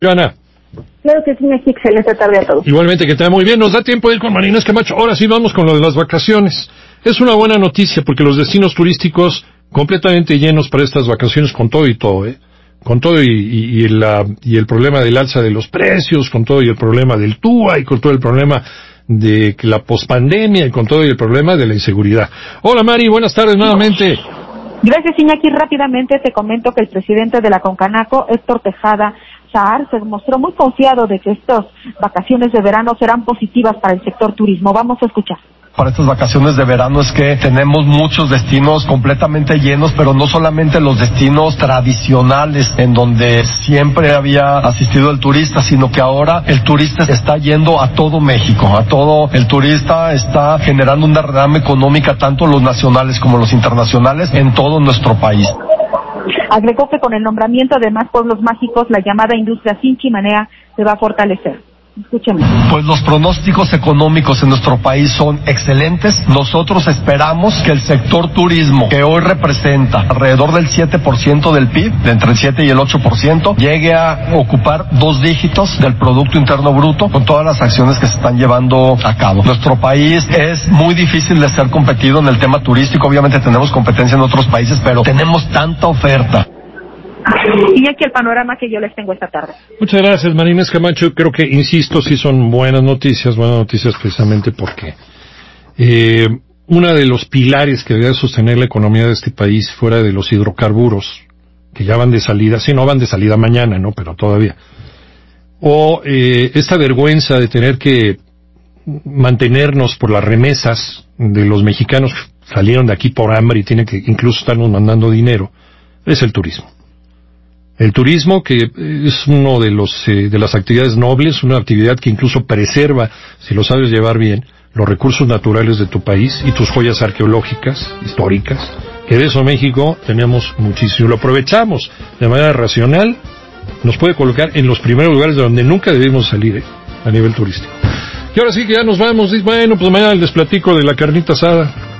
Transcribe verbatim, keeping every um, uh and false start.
Joana. Claro que sí, aquí, excelente tarde a todos. Igualmente, que te va muy bien. Nos da tiempo de ir con María Inés Camacho. Ahora sí vamos con lo de las vacaciones. Es una buena noticia porque los destinos turísticos completamente llenos para estas vacaciones con todo y todo, ¿eh? Con todo y, y, y, la, y el problema del alza de los precios, con todo y el problema del T U A y con todo el problema de la pospandemia y con todo y el problema de la inseguridad. Hola Mari, buenas tardes nuevamente. Gracias, Iñaki. Rápidamente te comento que el presidente de la Concanaco, Héctor Tejada Saar, se mostró muy confiado de que estas vacaciones de verano serán positivas para el sector turismo. Vamos a escuchar. Para estas vacaciones de verano es que tenemos muchos destinos completamente llenos, pero no solamente los destinos tradicionales en donde siempre había asistido el turista, sino que ahora el turista está yendo a todo México, a todo el turista está generando una derrama económica, tanto los nacionales como los internacionales, en todo nuestro país. Agregó que con el nombramiento de más pueblos mágicos, la llamada industria sin chimenea se va a fortalecer. Escúchame. Pues los pronósticos económicos en nuestro país son excelentes. Nosotros esperamos que el sector turismo, que hoy representa alrededor del siete por ciento del P I B, de entre el siete y el ocho por ciento, llegue a ocupar dos dígitos del Producto Interno Bruto con todas las acciones que se están llevando a cabo. Nuestro país es muy difícil de ser competido en el tema turístico. Obviamente tenemos competencia en otros países, pero tenemos tanta oferta. Y aquí el panorama que yo les tengo esta tarde. Muchas gracias, María Inés Camacho. Creo que, insisto, sí son buenas noticias, buenas noticias precisamente porque eh, uno de los pilares que debe sostener la economía de este país fuera de los hidrocarburos, que ya van de salida, sí, no van de salida mañana, ¿no? Pero todavía. O eh, esta vergüenza de tener que mantenernos por las remesas de los mexicanos que salieron de aquí por hambre y tienen que incluso estarnos mandando dinero, es el turismo. El turismo, que es uno de los eh, de las actividades nobles, una actividad que incluso preserva, si lo sabes llevar bien, los recursos naturales de tu país y tus joyas arqueológicas, históricas, que de eso México tenemos muchísimo. Lo aprovechamos de manera racional, nos puede colocar en los primeros lugares de donde nunca debemos salir, eh, a nivel turístico. Y ahora sí que ya nos vamos, bueno, pues mañana les platico de la carnita asada.